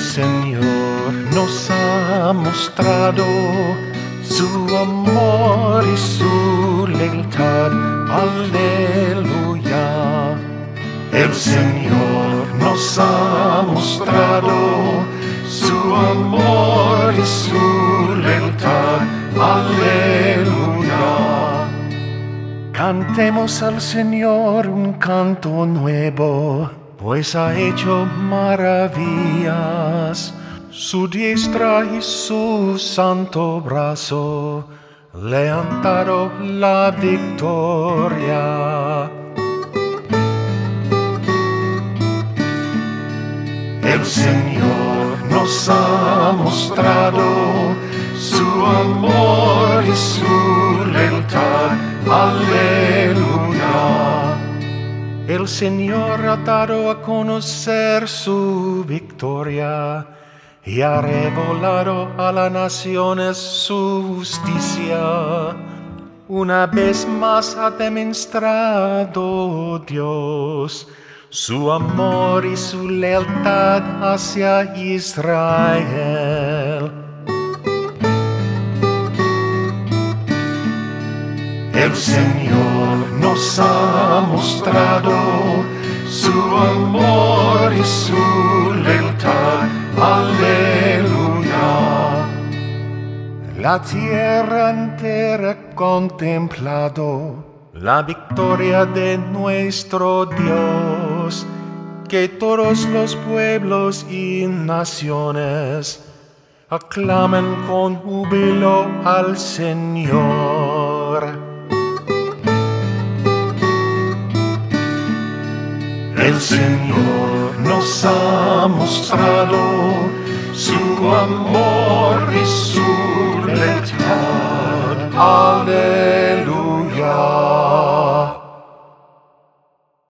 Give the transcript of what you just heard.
Señor nos ha mostrado su amor y su lealtad. Aleluya. El Señor nos ha mostrado su amor y su lealtad. Aleluya. Cantemos al Señor un canto nuevo, pues ha hecho maravillas. Su diestra y su santo brazo le han dado la victoria. El Señor nos ha mostrado su amor y su lealtad. Aleluya. El Señor ha dado a conocer su victoria y ha revelado a las naciones su justicia. Una vez más ha demostrado Dios su amor y su lealtad hacia Israel. El Señor nos ha mostrado su amor y su lealtad. Aleluya. La tierra entera ha contemplado la victoria de nuestro Dios, que todos los pueblos y naciones aclamen con júbilo al Señor. El Señor nos ha mostrado su amor y su lealtad. Aleluya.